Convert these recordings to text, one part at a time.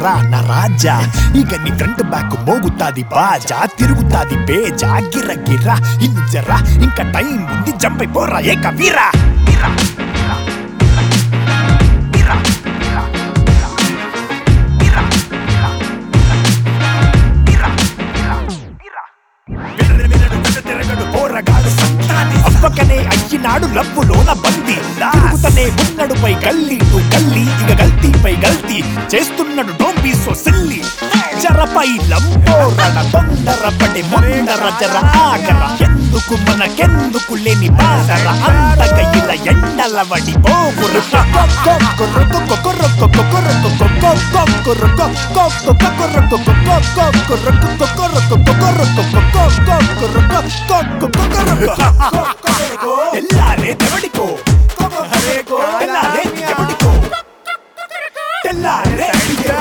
రా నా రాజా ఇక నీ ఫ్రంట్ బ్యాక్ మోగుతాది బాజా తిరుగుతాది బేజా గిర్రా ఇన్ని జర్రా ఇంకా టైం ఉంది జంప్ అయిపోరా ఏక వీరా అప్పకనే అయ్యినాడు లవ్వులోన బంది తిరుగుతనే ఉన్నడుపై గల్లీ టు గల్లీ ఇక గల్తీపై గల్తీ చేస్తున్నాడు డోంట్ బి సో సిల్లీ జరపై లంబోరణ తొందరపడి ముందర జర ఆగర ఎందుకు మనకెందుకు లేని బాధర అంతక ఇలా ఎండల వడి పోగురు తెల్లారే తెవడికో తెల్లారే తెవడికో తెల్లారే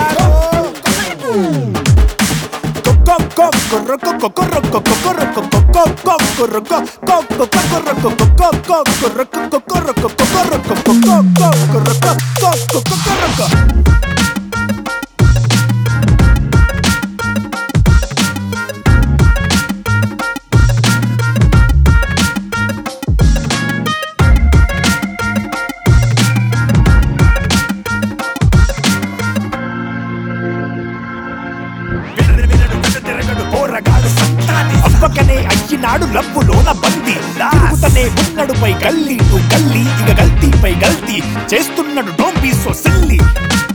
అప్పకనే అయ్యినాడు లవ్వులోన బంది తిరుగుతనే ఉన్నడుపై గల్లీ టు గల్లీ ఇక గల్తీపై గల్తీ చేస్తున్నాడు డోంట్ బి సో సిల్లీ